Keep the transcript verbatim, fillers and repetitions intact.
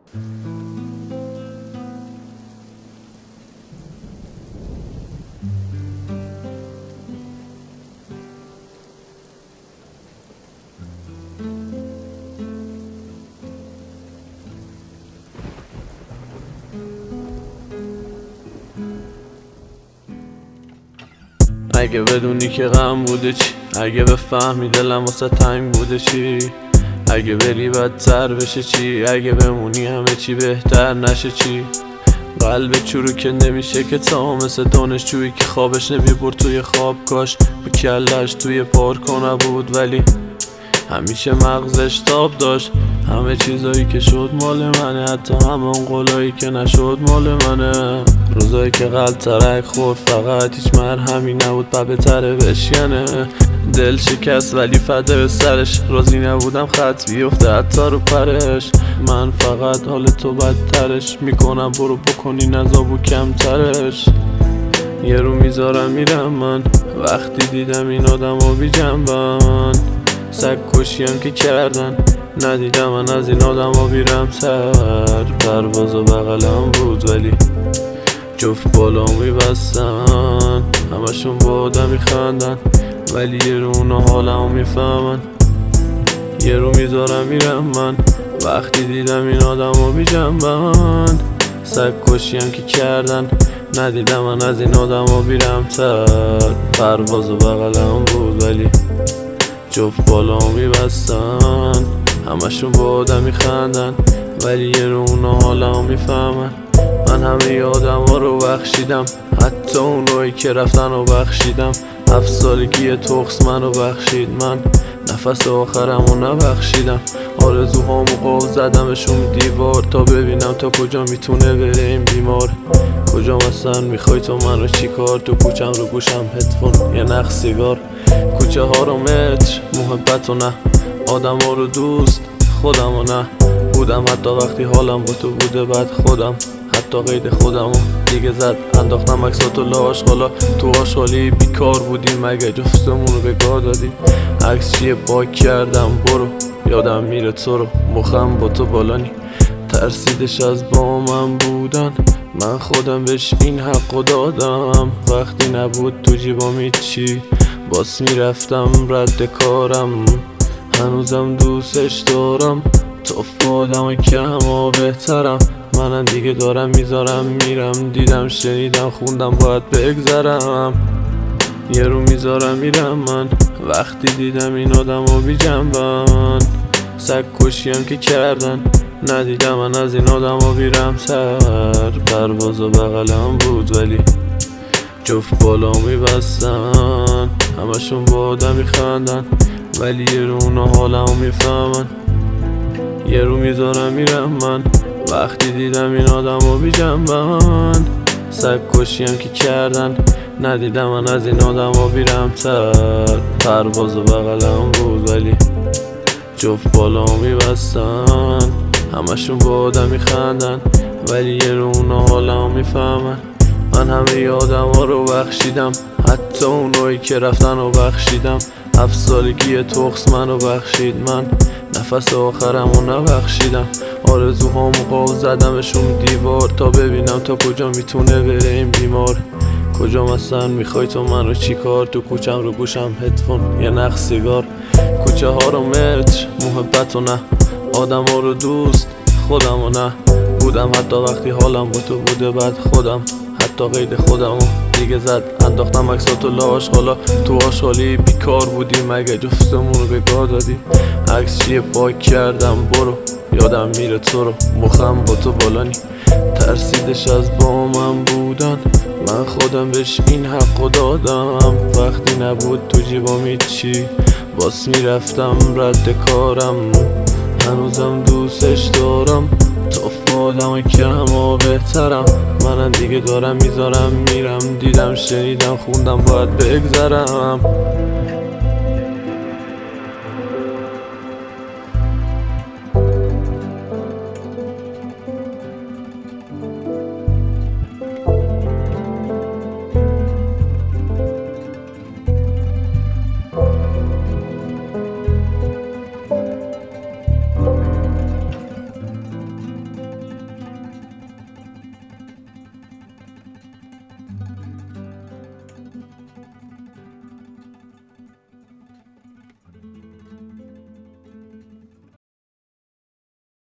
اگه بدونی که غم بوده چی، اگه بفهمی دلم واسه تنگ بوده چی، اگه بری بدتر بشه چی، اگه بمونی همه چی بهتر نشه چی. قلب چروکه نمیشه که تا مثل دانشجویی که خوابش نمیبرد توی خواب، کاش به کلش توی پارکو نبود ولی همیشه مغزش تاب داشت. همه چیزایی که شد مال منه، حتی همه اون قولایی که نشد مال منه. روزایی که قلب ترک خورد فقط هیچ مرهمی نبود پا بهتره بشکنه. دل شکست ولی فده سرش، راضی نبودم خط بیفته حتی رو پرش. من فقط حال تو بدترش میکنم، برو بکنی نزابو کمترش. یه رو میذارم میرم من وقتی دیدم این آدم ها بی جنبن. سگ کشیم که کردن ندیدم من از این آدم ها بیرم تر. پرواز و بغلم بود ولی جفت بالا میبستن. همشون با آدم میخندن ولی یه رو اونا حالمو میفهمن. یه رو میذارم میرم من وقتی دیدم این آدم ها بی جنبن. سگ کشیم که کردن ندیدم من از این آدم ها بیرم تر. پرواز و بغلم بود ولی جفت بالا میبستن. همشون با آدم میخندن ولی یه رو اونا حالمو میفهمن. من همه آدم ها رو بخشیدم، حتی اونایی که رفتن رو بخشیدم. هفت سالگی تخص من رو بخشید، من نفس آخرم رو نبخشیدم. آرزوهامو قول زدمشون دیوار تا ببینم تا کجا میتونه بره این بیمار. کجا مثلا میخوای تو من رو چی کار؟ تو کوچم رو گوشم هدفون یه نخ سیگار. کوچه ها رو متر محبت و نه، آدم ها رو دوست خودم و نه. بودم حتی وقتی حالم با تو بوده بد، خودم حتی قید خودمو دیگه زد. انداختم عکساتو لاش حالا تو آشغالی بیکار بودیم مگه جفتمون رو به گاه دادی. عکس چیه پاک کردم برو یادم میره تو رو، مخم با تو بالانی. ترسیدش از با من بودن، من خودم بهش این حقو دادم. وقتی نبود تو جیبام هیچی باس میرفتم رد کارم. هنوزم دوستش دارم تو آدم کم و بهترم. منم دیگه دارم میذارم میرم، دیدم شنیدم خوندم باید بگذرم. یه رو میذارم میرم من وقتی دیدم این آدم ها بی جنبن. سگ کشیم که کردن ندیدم من از این آدم ها بیرم تر. پرواز و بغلم بود ولی جفت بالا میبستن. همشون با آدم میخندن ولی یه رو اونا حالمو میفهمن. یه رو میذارم میرم من وقتی دیدم این آدم ها بی جنبن. سگ کشیم که کردن ندیدم من از این آدم ها بیرم تر. پرواز و بغلم بود ولی جفت بالا میبستن. همشون با آدم میخندن ولی یه رو اونا حالمو میفهمن. من همه آدم ها رو بخشیدم، حتی اونایی که رفتن رو بخشیدم. هفت سالگی تخص من رو بخشید، من نفس آخرم رو نبخشیدم. آرزوهامو قول زدمشون دیوار تا ببینم تا کجا میتونه بره این بیمار. کجا مثلا میخوای تو من رو چی کار؟ تو کوچم رو گوشم هدفون یه نخ سیگار. کوچه ها رو متر محبت و نه، آدم ها رو دوست خودم و نه. بودم حتی وقتی حالم با تو بوده بد، خودم حتی قید خودمو دیگه زد. انداختم عکساتو لاش حالا تو آشغالی بیکار بودی مگه جفتمون رو به گاه دادی. عکس چیه پاک کردم برو یادم میره تو رو، مخم با تو بالانی. ترسیدش از با من بودن، من خودم بهش این حقو دادم. وقتی نبود تو جیبام هیچی باس میرفتم رد کارم. هنوزم دوستش دارم تو آدم کم و بهترم. منم دیگه دارم میذارم میرم، دیدم شنیدم خوندم باید بگذرم.